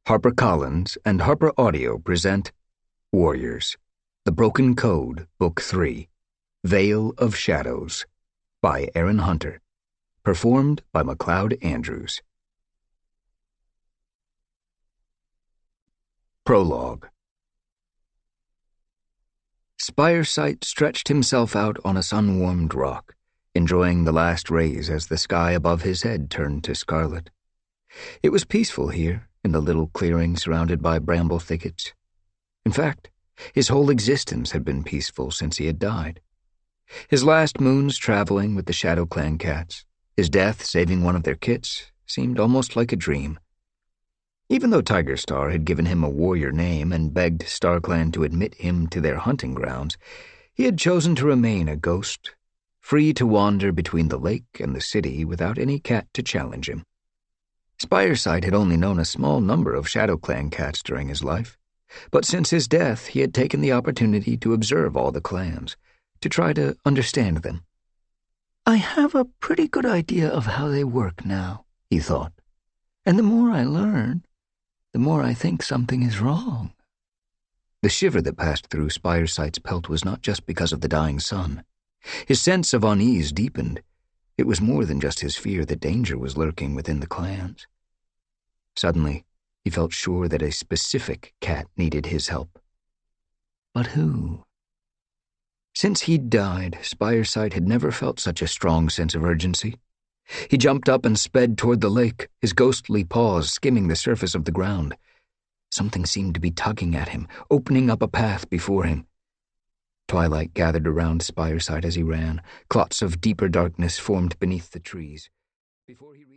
HarperCollins and Harper Audio present Warriors, The Broken Code, Book 3, Veil of Shadows, by Aaron Hunter, performed by MacLeod Andrews. Prologue. Spiresight stretched himself out on a sun-warmed rock, enjoying the last rays as the sky above his head turned to scarlet. It was peaceful here, in the little clearing surrounded by bramble thickets. In fact, his whole existence had been peaceful since he had died. His last moons traveling with the Shadow Clan cats, his death saving one of their kits, seemed almost like a dream. Even though Tiger Star had given him a warrior name and begged StarClan to admit him to their hunting grounds, he had chosen to remain a ghost, free to wander between the lake and the city without any cat to challenge him. Spiresight had only known a small number of Shadow Clan cats during his life, but since his death he had taken the opportunity to observe all the clans, to try to understand them. "I have a pretty good idea of how they work now," he thought, "and the more I learn, the more I think something is wrong." The shiver that passed through Spiresight's pelt was not just because of the dying sun. His sense of unease deepened. It was more than just his fear that danger was lurking within the clans. Suddenly, he felt sure that a specific cat needed his help. But who? Since he'd died, Spiresight had never felt such a strong sense of urgency. He jumped up and sped toward the lake, his ghostly paws skimming the surface of the ground. Something seemed to be tugging at him, opening up a path before him. Twilight gathered around Spiresight as he ran. Clots of deeper darkness formed beneath the trees. Before he